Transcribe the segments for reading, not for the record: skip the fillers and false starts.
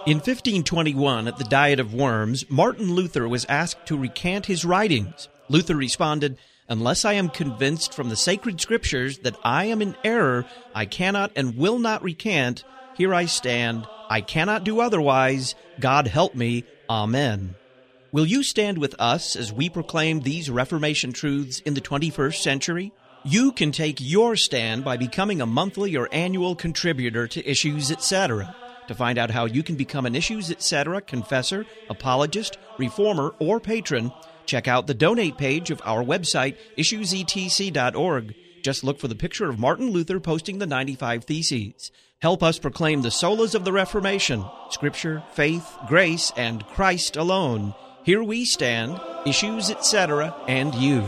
In 1521, at the Diet of Worms, Martin Luther was asked to recant his writings. Luther responded, "Unless I am convinced from the sacred scriptures that I am in error, I cannot and will not recant. Here I stand. I cannot do otherwise. God help me. Amen." Will you stand with us as we proclaim these Reformation truths in the 21st century? You can take your stand by becoming a monthly or annual contributor to Issues Etc. To find out how you can become an Issues Etc. confessor, apologist, reformer, or patron, check out the donate page of our website, issuesetc.org. Just look for the picture of Martin Luther posting the 95 Theses. Help us proclaim the solas of the Reformation, Scripture, faith, grace, and Christ alone. Here we stand, Issues Etc., and you.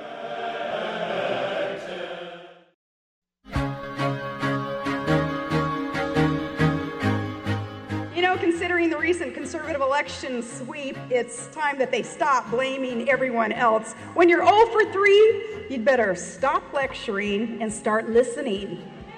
Considering the recent conservative election sweep, it's time that they stop blaming everyone else. When you're 0 for 3, you'd better stop lecturing and start listening.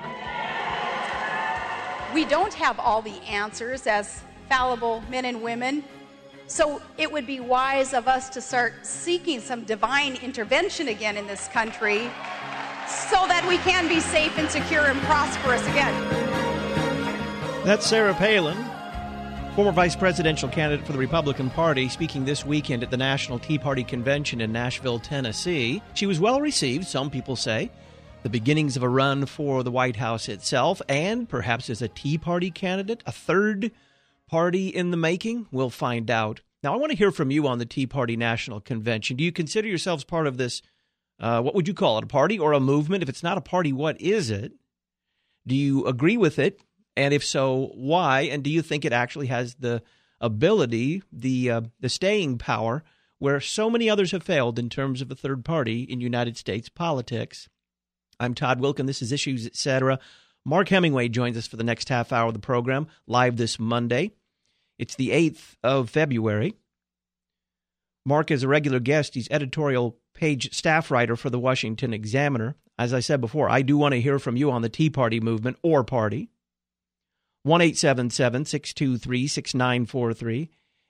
We don't have all the answers as fallible men and women, so it would be wise of us to start seeking some divine intervention again in this country so that we can be safe and secure and prosperous again. That's Sarah Palin, former vice presidential candidate for the Republican Party, speaking this weekend at the National Tea Party Convention in Nashville, Tennessee. She was well received, some people say, the beginnings of a run for the White House itself, and perhaps as a Tea Party candidate, a third party in the making. We'll find out. Now, I want to hear from you on the Tea Party National Convention. Do you consider yourselves part of this, what would you call it, a party or a movement? If it's not a party, what is it? Do you agree with it? And if so, why? And do you think it actually has the ability, the staying power, where so many others have failed in terms of a third party in United States politics? I'm Todd Wilken. This is Issues Etc. Mark Hemingway joins us for the next half hour of the program, live this Monday. It's the 8th of February. Mark is a regular guest. He's editorial page staff writer for the Washington Examiner. As I said before, I do want to hear from you on the Tea Party movement or party. 1-877-623-6943,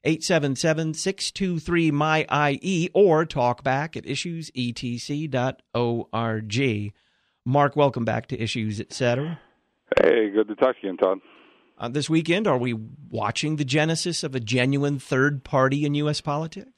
877-623-MY-IE, or talk back at issuesetc.org. Mark, welcome back to Issues Etc. Hey, good to talk to you again, Todd. This weekend, are we watching the genesis of a genuine third party in U.S. politics?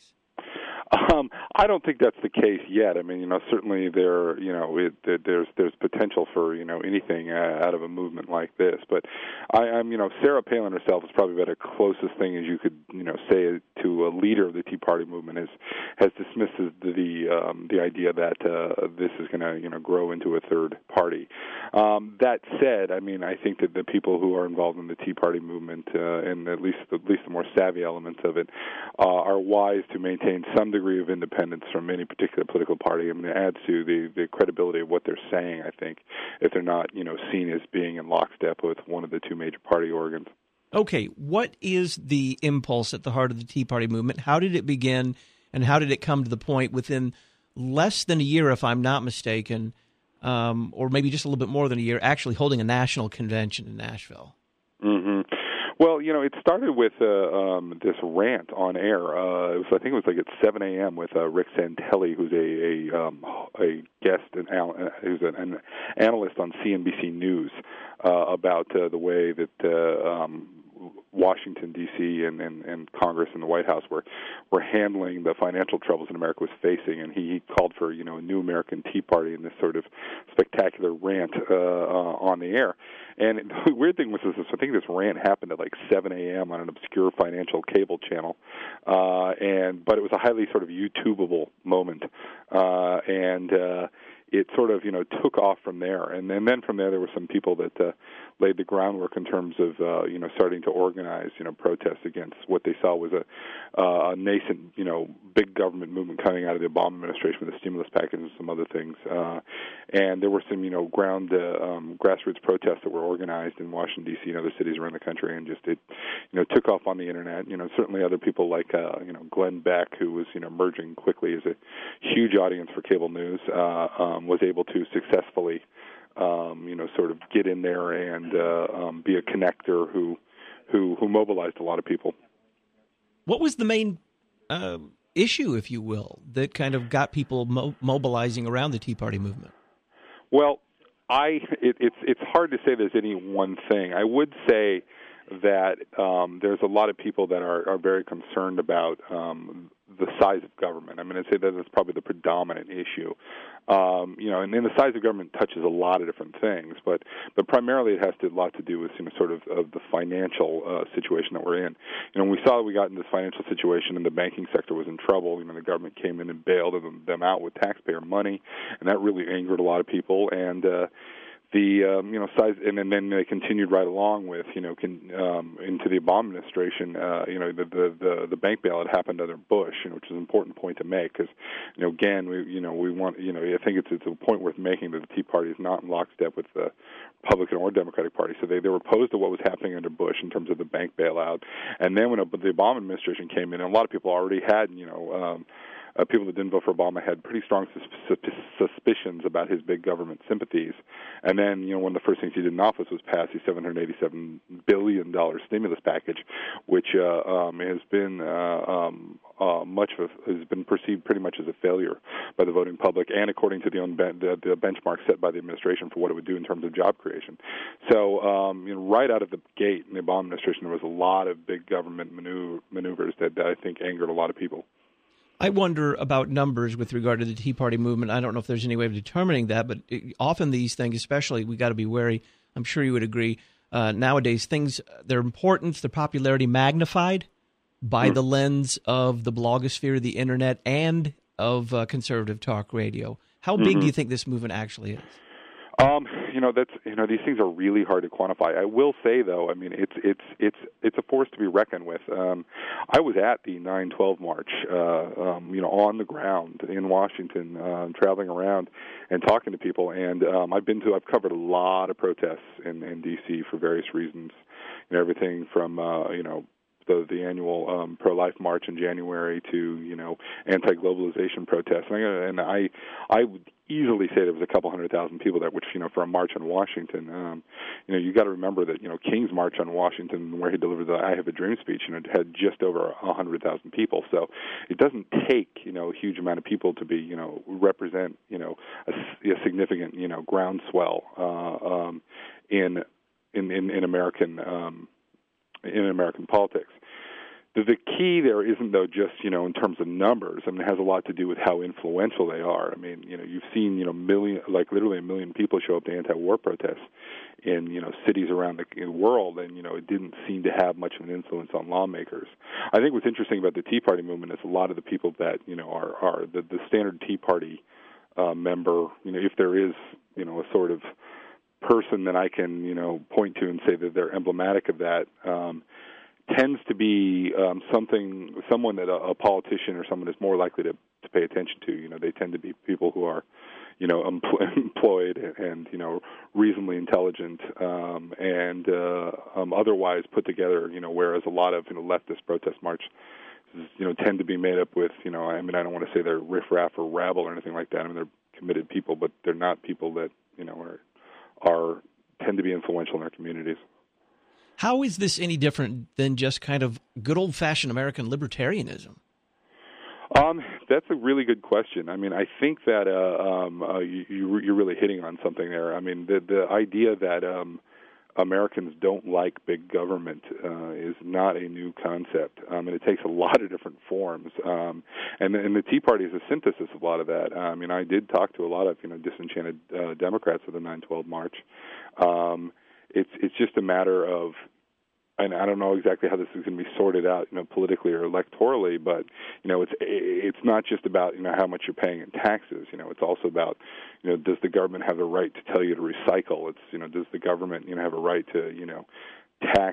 I don't think that's the case yet. I mean, certainly there's potential for, anything out of a movement like this. But I'm Sarah Palin herself is probably about the closest thing as you could, say to a leader of the Tea Party movement has dismissed the idea that this is going to, grow into a third party. That said, I mean, I think that the people who are involved in the Tea Party movement, and at least the more savvy elements of it, are wise to maintain some degree of independence from any particular political party. I mean, it adds to the credibility of what they're saying, I think, if they're not, seen as being in lockstep with one of the two major party organs. Okay, what is the impulse at the heart of the Tea Party movement? How did it begin, and how did it come to the point within less than a year, if I'm not mistaken, or maybe just a little bit more than a year, actually holding a national convention in Nashville? Mm-hmm. Well, it started with this rant on air. I think it was like at 7 a.m. with Rick Santelli, who's a guest who's an analyst on CNBC News, about the way that Washington, D.C. and Congress and the White House were handling the financial troubles that America was facing, and he called for a new American Tea Party in this sort of spectacular rant on the air. And the weird thing was, I think this rant happened at like 7 a.m. on an obscure financial cable channel, but it was a highly sort of YouTubeable moment, and it sort of took off from there, and then from there were some people that laid the groundwork in terms of starting to organize protests against what they saw was a nascent big government movement coming out of the Obama administration with the stimulus package and some other things, and there were some grassroots protests that were organized in Washington D.C. and other cities around the country, and just it took off on the internet. Certainly other people like Glenn Beck, who was emerging quickly as a huge audience for cable news, was able to successfully sort of get in there and be a connector who who mobilized a lot of people. What was the main issue, if you will, that kind of got people mobilizing around the Tea Party movement? Well, it's hard to say there's any one thing. I would say that there's a lot of people that are very concerned about the size of government. I mean, I'd say that that's probably the predominant issue. And the size of government touches a lot of different things, but primarily it has a lot to do with sort of the financial situation that we're in. We saw that we got in this financial situation, and the banking sector was in trouble. The government came in and bailed them out with taxpayer money, and that really angered a lot of people. And size, and then they continued right along with into the Obama administration. The bank bailout happened under Bush, which is an important point to make because again we want I think it's a point worth making that the Tea Party is not in lockstep with the Republican or Democratic Party. So they were opposed to what was happening under Bush in terms of the bank bailout, and then when the Obama administration came in, and a lot of people already had people that didn't vote for Obama had pretty strong suspicions about his big government sympathies. And then, one of the first things he did in office was pass the $787 billion stimulus package, which has been has been perceived pretty much as a failure by the voting public, and according to the benchmark set by the administration for what it would do in terms of job creation. So, right out of the gate in the Obama administration, there was a lot of big government maneuvers that I think angered a lot of people. I wonder about numbers with regard to the Tea Party movement. I don't know if there's any way of determining that, but often these things, especially, we got to be wary. I'm sure you would agree. Nowadays, things, their importance, their popularity magnified by the lens of the blogosphere, the internet, and of conservative talk radio. How big do you think this movement actually is? These things are really hard to quantify. I will say, though, I mean, it's a force to be reckoned with. I was at the 9/12 march, on the ground in Washington, traveling around and talking to people, and I've covered a lot of protests in D.C. for various reasons. Everything from the annual pro-life march in January to anti-globalization protests, and I would easily say there was a couple 100,000 people there, which for a march on Washington, you got to remember that King's March on Washington, where he delivered the "I Have a Dream" speech, had just over 100,000 people. So it doesn't take a huge amount of people to be represent a significant groundswell in American in American politics. The key there isn't, though, just, in terms of numbers. I mean, it has a lot to do with how influential they are. I mean, you've seen, literally 1 million people show up to anti-war protests in, cities around the world, and, it didn't seem to have much of an influence on lawmakers. I think what's interesting about the Tea Party movement is a lot of the people that, are the standard Tea Party member, if there is, a sort of person that I can, point to and say that they're emblematic of that, tends to be someone that a politician or someone is more likely to pay attention to. They tend to be people who are, employed and, reasonably intelligent and otherwise put together, whereas a lot of, leftist protest marches, tend to be made up with, I don't want to say they're riffraff or rabble or anything like that. I mean, they're committed people, but they're not people that, tend to be influential in their communities. How is this any different than just kind of good old-fashioned American libertarianism? That's a really good question. I mean, I think that you're really hitting on something there. I mean, the idea that Americans don't like big government is not a new concept, and it takes a lot of different forms. And the Tea Party is a synthesis of a lot of that. I mean, I did talk to a lot of disenchanted Democrats at the 9/12 march. It's just a matter of, and I don't know exactly how this is going to be sorted out, politically or electorally, but it's not just about how much you're paying in taxes. It's also about does the government have the right to tell you to recycle? It's does the government have a right to tax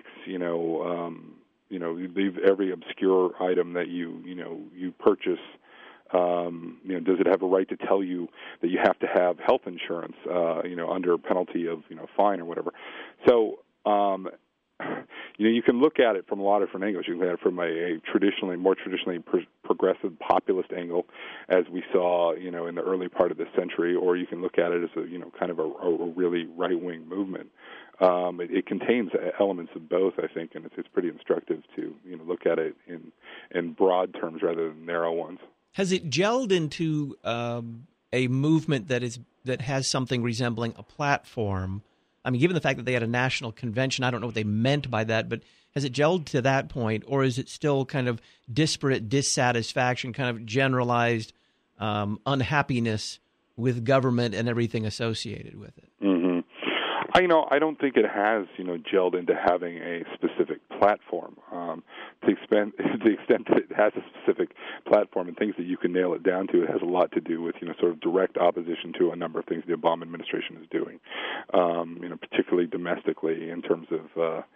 every obscure item that you purchase. Does it have a right to tell you that you have to have health insurance, under penalty of, fine or whatever? So, you can look at it from a lot of different angles. You can look at it from a more traditionally progressive populist angle, as we saw, in the early part of this century, or you can look at it as kind of a really right-wing movement. It contains elements of both, I think, and it's pretty instructive to look at it in broad terms rather than narrow ones. Has it gelled into a movement that has something resembling a platform? I mean, given the fact that they had a national convention, I don't know what they meant by that, but has it gelled to that point, or is it still kind of disparate dissatisfaction, kind of generalized unhappiness with government and everything associated with it? Mm-hmm. I don't think it has, gelled into having a specific platform. To the extent that it has a specific platform and things that you can nail it down to, it has a lot to do with, sort of direct opposition to a number of things the Obama administration is doing, particularly domestically in terms of,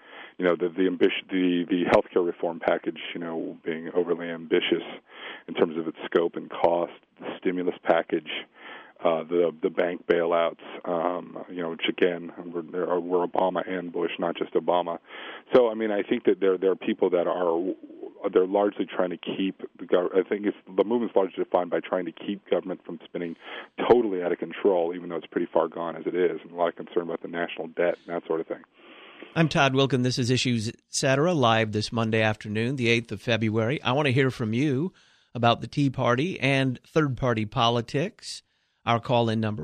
the healthcare reform package, being overly ambitious in terms of its scope and cost, the stimulus package, the bank bailouts, which again were Obama and Bush, not just Obama. So I think that there are people that they're largely trying to keep the government. I think the movement's largely defined by trying to keep government from spinning totally out of control, even though it's pretty far gone as it is, and a lot of concern about the national debt and that sort of thing. I'm Todd Wilken. This is Issues Etc. live this Monday afternoon, the 8th of February. I want to hear from you about the Tea Party and third-party politics. Our call-in number,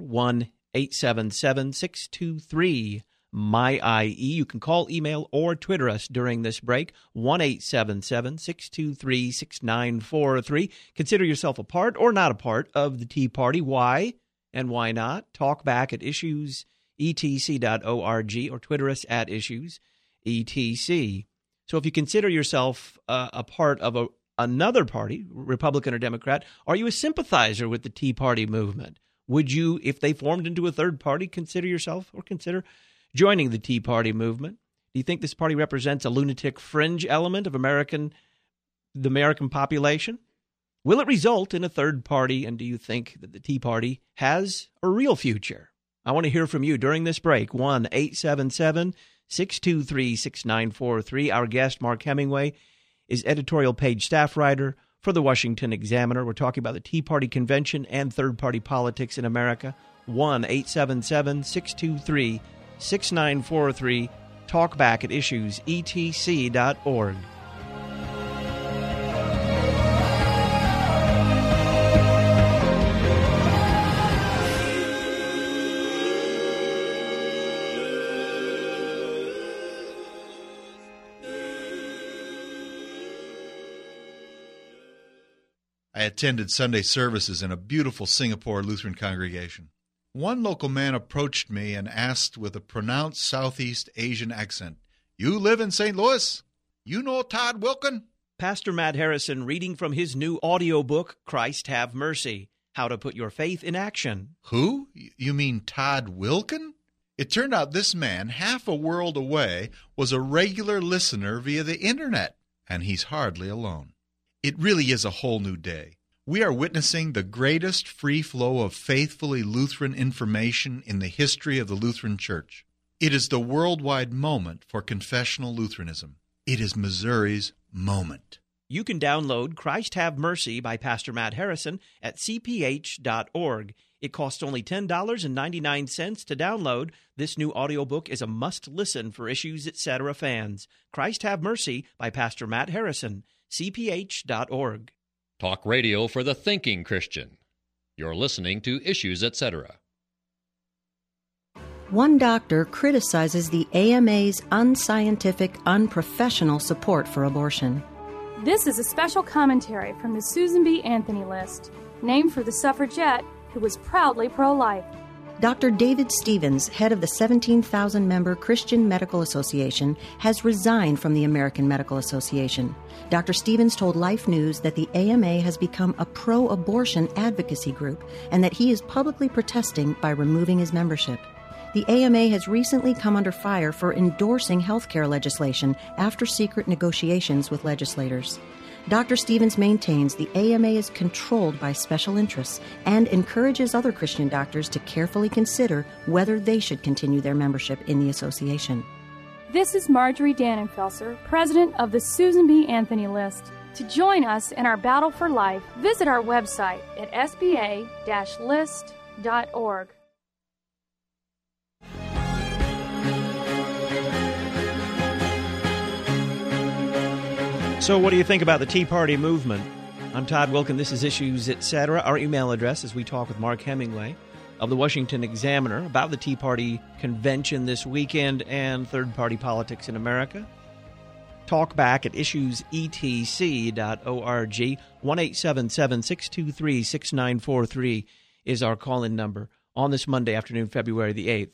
1-877-623-MY-IE. You can call, email, or Twitter us during this break, 1-877-623-6943. Consider yourself a part or not a part of the Tea Party. Why and why not? Talk back at issuesetc.org or Twitter us at issuesetc. So if you consider yourself a part of another party, Republican or Democrat, are you a sympathizer with the Tea Party movement? Would you, if they formed into a third party, consider joining the Tea Party movement? Do you think this party represents a lunatic fringe element of the American population? Will it result in a third party, and do you think that the Tea Party has a real future? I want to hear from you during this break, 1-877-623-6943. Our guest, Mark Hemingway, is editorial page staff writer for the Washington Examiner. We're talking about the Tea Party convention and third-party politics in America. 1-877-623-6943. Talk back at issuesetc.org. I attended Sunday services in a beautiful Singapore Lutheran congregation. One local man approached me and asked with a pronounced Southeast Asian accent, "You live in St. Louis? You know Todd Wilken?" Pastor Matt Harrison reading from his new audiobook, Christ Have Mercy, How to Put Your Faith in Action. Who? You mean Todd Wilken? It turned out this man, half a world away, was a regular listener via the internet, and he's hardly alone. It really is a whole new day. We are witnessing the greatest free flow of faithfully Lutheran information in the history of the Lutheran Church. It is the worldwide moment for confessional Lutheranism. It is Missouri's moment. You can download Christ Have Mercy by Pastor Matt Harrison at cph.org. It costs only $10.99 to download. This new audiobook is a must-listen for Issues Etc. fans. Christ Have Mercy by Pastor Matt Harrison, cph.org. Talk radio for the thinking Christian. You're listening to Issues Etc. One doctor criticizes the AMA's unscientific, unprofessional support for abortion. This is a special commentary from the Susan B. Anthony list, named for the suffragette who was proudly pro-life. Dr. David Stevens, head of the 17,000-member Christian Medical Association, has resigned from the American Medical Association. Dr. Stevens told Life News that the AMA has become a pro-abortion advocacy group and that he is publicly protesting by removing his membership. The AMA has recently come under fire for endorsing healthcare legislation after secret negotiations with legislators. Dr. Stevens maintains the AMA is controlled by special interests and encourages other Christian doctors to carefully consider whether they should continue their membership in the association. This is Marjorie Dannenfelser, president of the Susan B. Anthony List. To join us in our battle for life, visit our website at sba-list.org. So what do you think about the Tea Party movement? I'm Todd Wilken. This is Issues Etc. Our email address as we talk with Mark Hemingway of the Washington Examiner about the Tea Party convention this weekend and third-party politics in America. Talk back at issuesetc.org. 1-877-623-6943 is our call-in number on this Monday afternoon, February the 8th.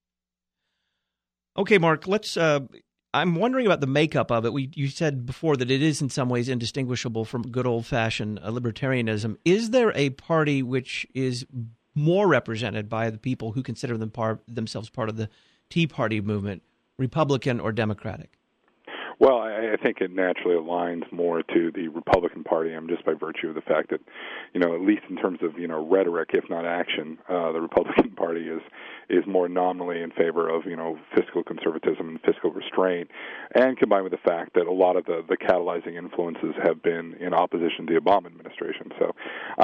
Okay, Mark, let's... I'm wondering about the makeup of it. You said before that it is in some ways indistinguishable from good old-fashioned libertarianism. Is there a party which is more represented by the people who consider themselves part of the Tea Party movement, Republican or Democratic? Well, I think it naturally aligns more to the Republican Party, just by virtue of the fact that, at least in terms of, rhetoric, if not action, the Republican Party is more nominally in favor of, fiscal conservatism and fiscal restraint, and combined with the fact that a lot of the catalyzing influences have been in opposition to the Obama administration. So,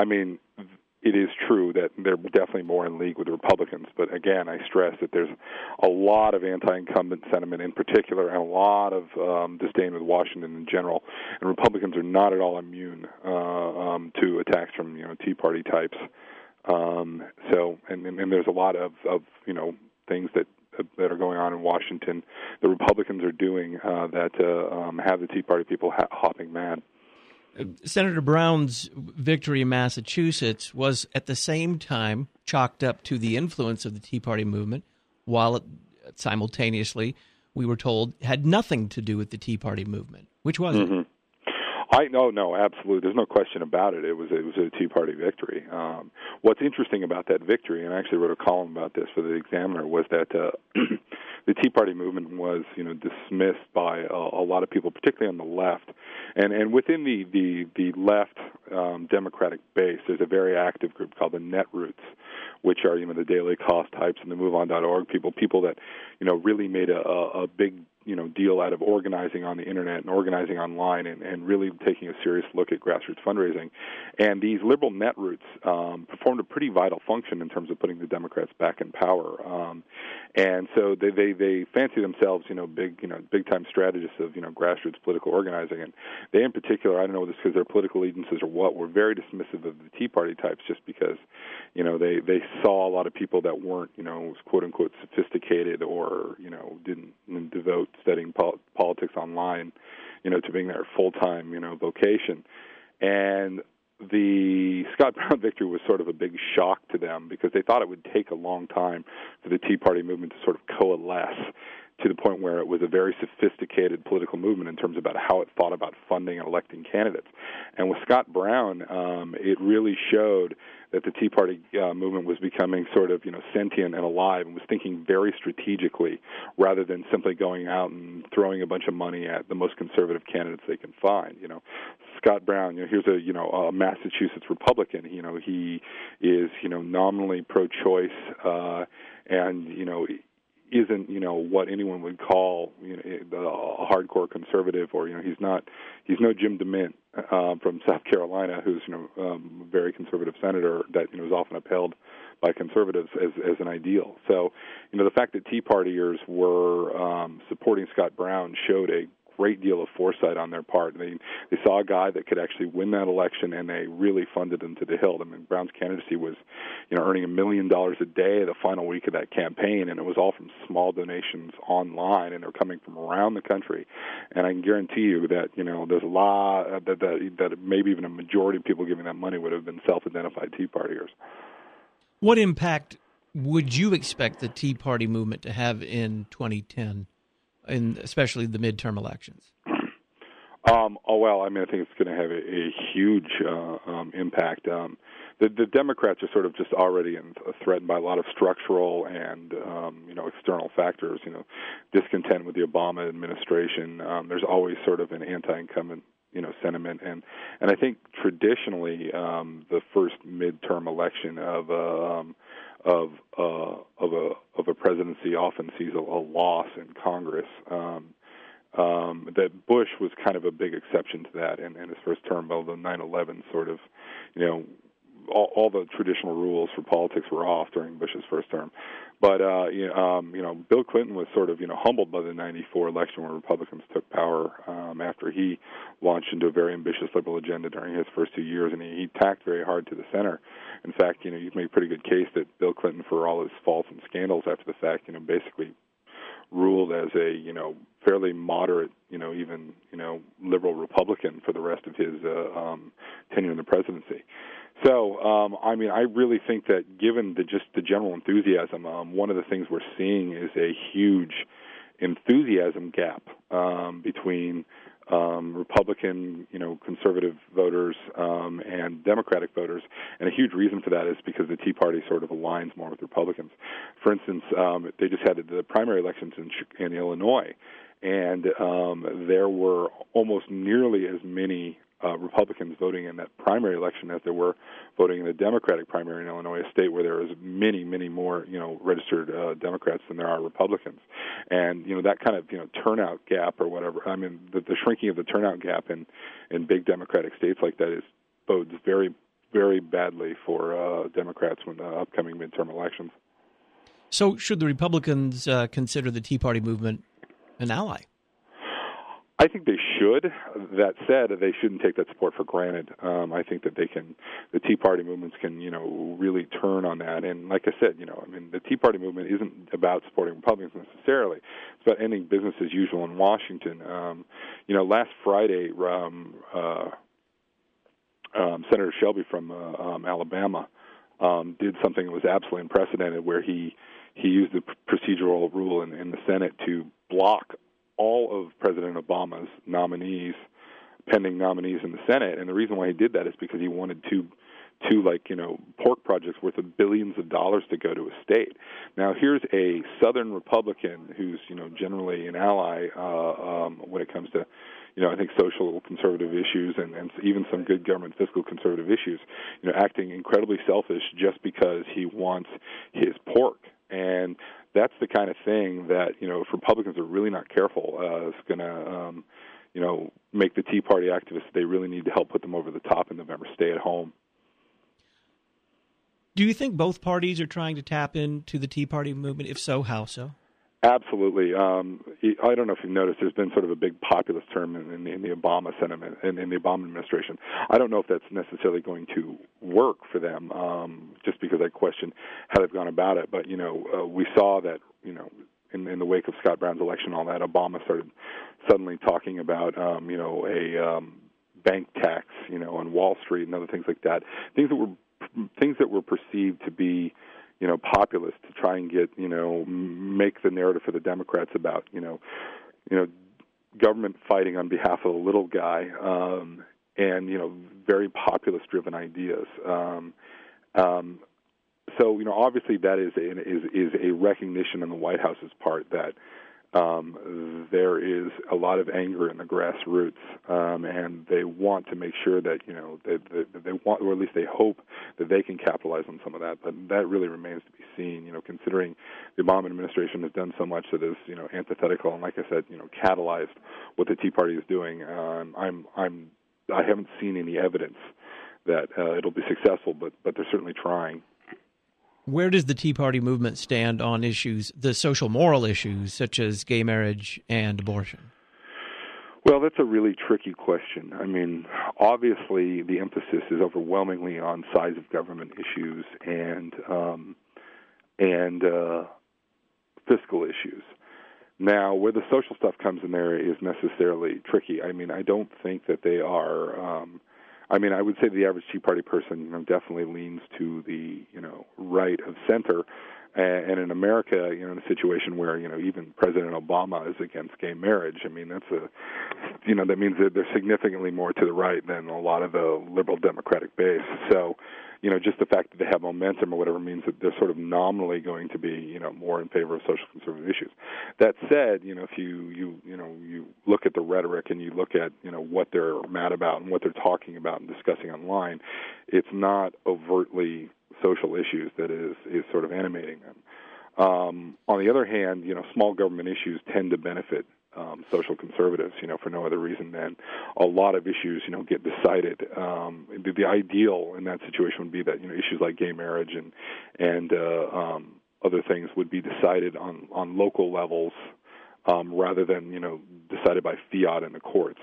it is true that they're definitely more in league with the Republicans, but again, I stress that there's a lot of anti-incumbent sentiment in particular and a lot of disdain with Washington in general, and Republicans are not at all immune to attacks from Tea Party types. And there's a lot of things that are going on in Washington the Republicans are doing that have the Tea Party people hopping mad. Senator Brown's victory in Massachusetts was at the same time chalked up to the influence of the Tea Party movement, while it simultaneously, we were told, had nothing to do with the Tea Party movement. Which was it? No, absolutely. There's no question about it. It was a Tea Party victory. What's interesting about that victory, and I actually wrote a column about this for the Examiner, was that the Tea Party movement was, dismissed by a lot of people, particularly on the left, and within the left Democratic base, there's a very active group called the Netroots, which are the Daily Cost types and the MoveOn.org people that really made a big deal out of organizing on the internet and organizing online and really taking a serious look at grassroots fundraising. And these liberal netroots performed a pretty vital function in terms of putting the Democrats back in power. And so they fancy themselves, big time strategists of, grassroots political organizing. And they in particular, I don't know if it's because their political allegiances or what, were very dismissive of the Tea Party types just because, they saw a lot of people that weren't, quote unquote sophisticated or, didn't devote studying politics online, to being their full-time, vocation. And the Scott Brown victory was sort of a big shock to them because they thought it would take a long time for the Tea Party movement to sort of coalesce to the point where it was a very sophisticated political movement in terms about how it thought about funding and electing candidates. And with Scott Brown, it really showed that the Tea Party movement was becoming sort of, sentient and alive and was thinking very strategically rather than simply going out and throwing a bunch of money at the most conservative candidates they can find. Scott Brown, here's a Massachusetts Republican. He is, nominally pro-choice and, isn't what anyone would call a hardcore conservative, or he's no Jim DeMint from South Carolina, who's a very conservative senator that is often upheld by conservatives as an ideal. So the fact that Tea Partiers were supporting Scott Brown showed a great deal of foresight on their part. They saw a guy that could actually win that election, and they really funded him to the hilt. Brown's candidacy was, earning $1 million a day the final week of that campaign, and it was all from small donations online, and they're coming from around the country. And I can guarantee you that, there's a lot that maybe even a majority of people giving that money would have been self-identified Tea Partiers. What impact would you expect the Tea Party movement to have in 2010? In especially the midterm elections? I think it's going to have a huge impact. The Democrats are sort of just already threatened by a lot of structural and external factors. Discontent with the Obama administration. There's always sort of an anti-incumbent sentiment, and I think traditionally the first midterm election of a presidency often sees a loss in Congress. That Bush was kind of a big exception to that in his first term, although 9/11 sort of, all the traditional rules for politics were off during Bush's first term. But Bill Clinton was sort of humbled by the '94 election where Republicans took power after he launched into a very ambitious liberal agenda during his first 2 years, and he tacked very hard to the center. In fact, you make a pretty good case that Bill Clinton, for all his faults and scandals after the fact, basically ruled as a fairly moderate, even liberal Republican for the rest of his tenure in the presidency. So, I really think that given the general enthusiasm, one of the things we're seeing is a huge enthusiasm gap between Republican, conservative voters and Democratic voters, and a huge reason for that is because the Tea Party sort of aligns more with Republicans. For instance, they just had the primary elections in Illinois, and there were almost nearly as many Republicans voting in that primary election as there were voting in the Democratic primary in Illinois, a state where there is many, many more, registered Democrats than there are Republicans. And, that kind of, turnout gap or whatever, the shrinking of the turnout gap in big Democratic states like that bodes very, very badly for Democrats when the upcoming midterm elections. So should the Republicans consider the Tea Party movement an ally? I think they should. That said, they shouldn't take that support for granted. I think that the Tea Party movements can, really turn on that. And like I said, the Tea Party movement isn't about supporting Republicans necessarily. It's about ending business as usual in Washington. Last Friday, Senator Shelby from Alabama did something that was absolutely unprecedented, where he used the procedural rule in the Senate to block all of President Obama's pending nominees in the Senate. And the reason why he did that is because he wanted two pork projects worth of billions of dollars to go to a state. Now, here's a Southern Republican who's, generally an ally when it comes to, I think social conservative issues and even some good government fiscal conservative issues, acting incredibly selfish just because he wants his pork. And that's the kind of thing that, if Republicans are really not careful, is going to, make the Tea Party activists they really need to help put them over the top in November stay at home. Do you think both parties are trying to tap into the Tea Party movement? If so, how so? Absolutely. I don't know if you've noticed, there's been sort of a big populist term in the Obama sentiment, in the Obama administration. I don't know if that's necessarily going to work for them, just because I question how they've gone about it. But, we saw that, in the wake of Scott Brown's election, all that, Obama started suddenly talking about, a bank tax, on Wall Street and other things like that. Things that were perceived to be, populist, to try and get, make the narrative for the Democrats about, government fighting on behalf of the little guy, and, very populist-driven ideas. So, obviously that is a recognition on the White House's part that there is a lot of anger in the grassroots, and they want to make sure that, they want, or at least they hope that they can capitalize on some of that. But that really remains to be seen, considering the Obama administration has done so much that is, antithetical and, like I said, catalyzed what the Tea Party is doing. I haven't seen any evidence that it'll be successful, but they're certainly trying. Where does the Tea Party movement stand on issues, the social moral issues, such as gay marriage and abortion? Well, that's a really tricky question. Obviously, the emphasis is overwhelmingly on size of government issues and fiscal issues. Now, where the social stuff comes in there is necessarily tricky. I don't think that they are. I would say the average Tea Party person, definitely leans to the, right of center. And in America, in a situation where, even President Obama is against gay marriage, that means that they're significantly more to the right than a lot of the liberal Democratic base. So, just the fact that they have momentum or whatever means that they're sort of nominally going to be, more in favor of social conservative issues. That said, if you look at the rhetoric and you look at, what they're mad about and what they're talking about and discussing online, it's not overtly social issues that is sort of animating them. On the other hand, small government issues tend to benefit social conservatives, for no other reason than a lot of issues, get decided. The ideal in that situation would be that, issues like gay marriage and other things would be decided on local levels rather than, decided by fiat in the courts.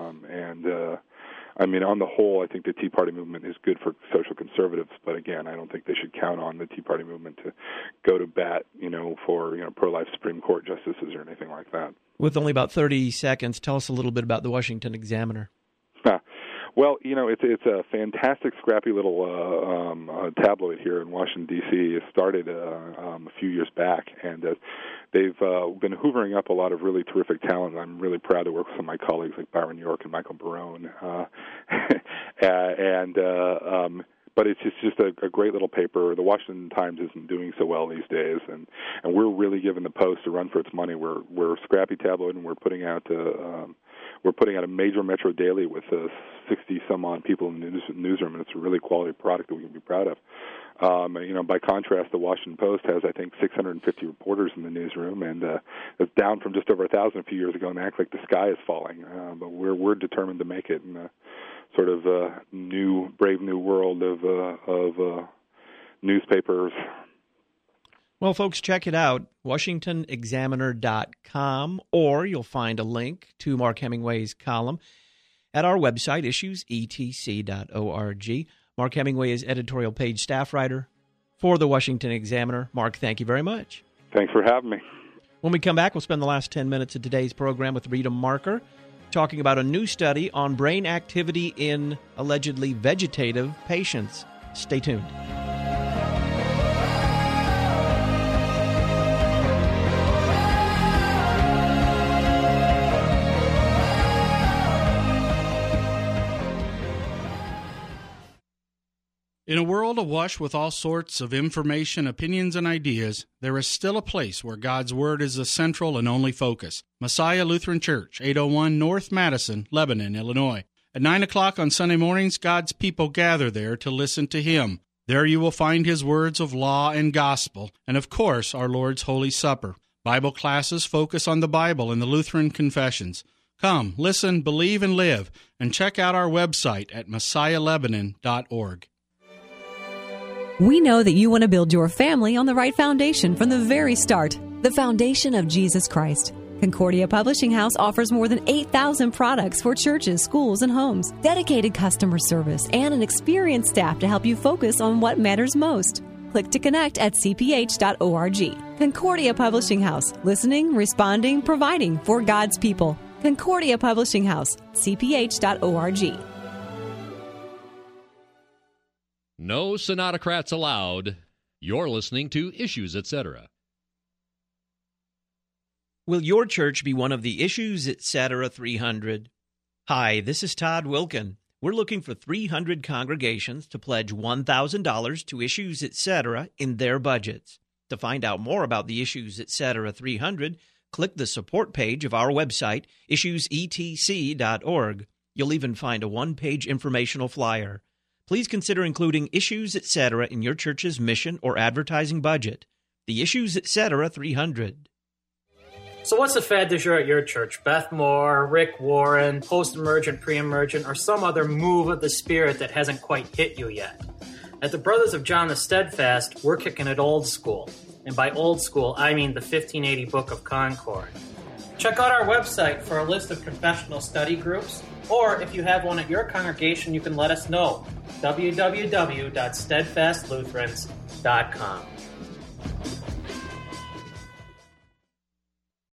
On the whole, I think the Tea Party movement is good for social conservatives, but again, I don't think they should count on the Tea Party movement to go to bat, for, pro-life Supreme Court justices or anything like that. With only about 30 seconds, tell us a little bit about the Washington Examiner. Well, it's a fantastic, scrappy little tabloid here in Washington, D.C. It started a few years back, and they've been hoovering up a lot of really terrific talent. I'm really proud to work with some of my colleagues like Byron York and Michael Barone. But it's just a great little paper. The Washington Times isn't doing so well these days, and we're really giving the Post a run for its money. We're a scrappy tabloid, and we're putting out a major metro daily with 60-some-odd people in the newsroom, and it's a really quality product that we can be proud of. By contrast, the Washington Post has, I think, 650 reporters in the newsroom, and it's down from just over 1,000 a few years ago, and they act like the sky is falling. But we're determined to make it in a sort of brave new world of newspapers. Well, folks, check it out, WashingtonExaminer.com, or you'll find a link to Mark Hemingway's column at our website, issuesetc.org. Mark Hemingway is editorial page staff writer for the Washington Examiner. Mark, thank you very much. Thanks for having me. When we come back, we'll spend the last 10 minutes of today's program with Rita Marker talking about a new study on brain activity in allegedly vegetative patients. Stay tuned. In a world awash with all sorts of information, opinions, and ideas, there is still a place where God's Word is the central and only focus. Messiah Lutheran Church, 801 North Madison, Lebanon, Illinois. At 9 o'clock on Sunday mornings, God's people gather there to listen to Him. There you will find His words of law and gospel, and of course, our Lord's Holy Supper. Bible classes focus on the Bible and the Lutheran confessions. Come, listen, believe, and live, and check out our website at messiahlebanon.org. We know that you want to build your family on the right foundation from the very start, the foundation of Jesus Christ. Concordia Publishing House offers more than 8,000 products for churches, schools, and homes, dedicated customer service, and an experienced staff to help you focus on what matters most. Click to connect at cph.org. Concordia Publishing House, listening, responding, providing for God's people. Concordia Publishing House, cph.org. No Sonatocrats allowed. You're listening to Issues, Etc. Will your church be one of the Issues, Etc. 300? Hi, this is Todd Wilkin. We're looking for 300 congregations to pledge $1,000 to Issues, Etc. in their budgets. To find out more about the Issues, Etc. 300, click the support page of our website, issuesetc.org. You'll even find a one-page informational flyer. Please consider including Issues, Etc. in your church's mission or advertising budget. The Issues, Etc. 300. So what's the fad du jour at your church? Beth Moore, Rick Warren, post-emergent, pre-emergent, or some other move of the Spirit that hasn't quite hit you yet? At the Brothers of John the Steadfast, we're kicking it old school. And by old school, I mean the 1580 Book of Concord. Check out our website for a list of confessional study groups, or if you have one at your congregation, you can let us know. www.steadfastlutherans.com.